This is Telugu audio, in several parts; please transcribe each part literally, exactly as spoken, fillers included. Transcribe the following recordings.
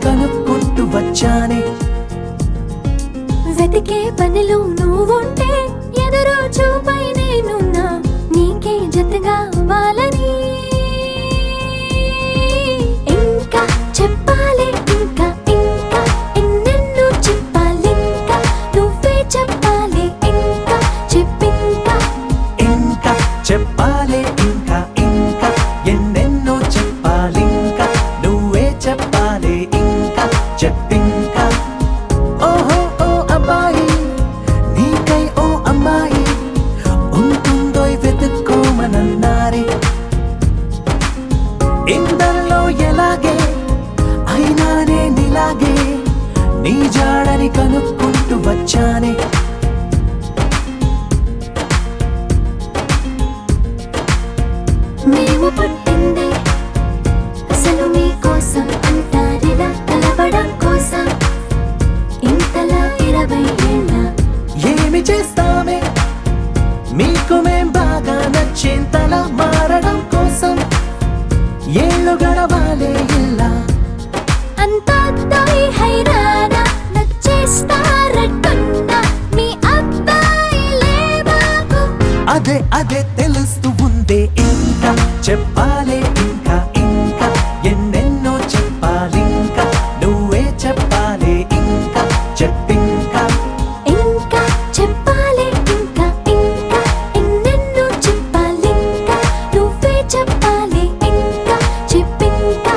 కనుక్కుంటూ వచ్చానే వెతికే పనిలో నువ్వుంటే ఎదురు చూపై నేనున్నా నీకే జతగా అవ్వాలని ఇంకా చెప్పాలి ఇంకా ఇంకా ఎన్నెన్నో చెప్పాలింకా నువ్వే చెప్పాలి ఇంకా చెప్పింకా ఇంకా చెప్పాలి ఇంకా ఇంకా ఎన్నెన్నో చెప్పాలింకా నువ్వే చెప్పాలి ఇంకా చెప్పింకా ఓహో ఓ అబ్బాయి నీకై ఓ అమ్మాయి ఉంటుందో వెతుక్కోమనన్నారే ఇందరిలో ఎలాగే అయినానే నీలాగే నీ జాడని కనుక్కుంటూ వచ్చానే మేము పుట్టిందే అసలు మీకోసం అంటారిలా కలవడం కోసం ఇంతలా ఇరవై ఏళ్ళ ఏమి చేస్తామే మీకు మేం బాగా నచ్చేంతలా మారడం కోసం ఏళ్ళు గడవాలే ఇలా అంతా తాయి హైరానా నచ్చేస్తారట్టున్నా మీ అబ్బాయిలే మాకు అదే అదే తెలుస్తూ ఉందే ఇంకా చెప్పాలే ఇంకా ఇంకా ఎన్నెన్నో చెప్పాలింకా నువ్వే చెప్పాలి ఇంకా చెప్పింకా ఇంకా చెప్పాలి ఇంకా ఇంకా ఎన్నెన్నో చెప్పాలింకా నువ్వే చెప్పాలి ఇంకా చెప్పింకా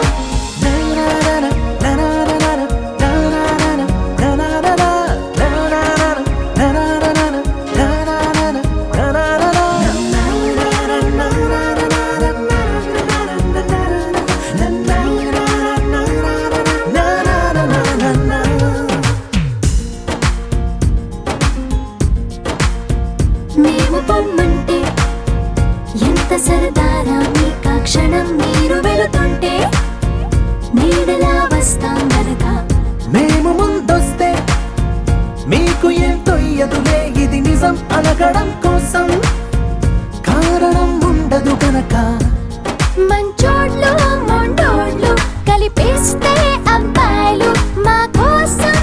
మేము పొమ్మంటే ఎంత సరదారా మీకా క్షణం మీరు వెళుతుంటే నీడలా వస్తాం గనక మేము ముందొస్తే మీకు ఎంతో ఎదురే ఇది నిజం అనగడం కోసం కారణం ఉండదు గనక మంచోళ్ళు మొండోళ్ళు కలిపిస్తే అబ్బాయిలు మా కోసం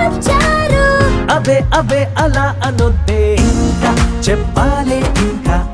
దిగొచ్చారు అవే అవే అలా అనొద్దే ఇంకా చెప్పాలి ఇంకా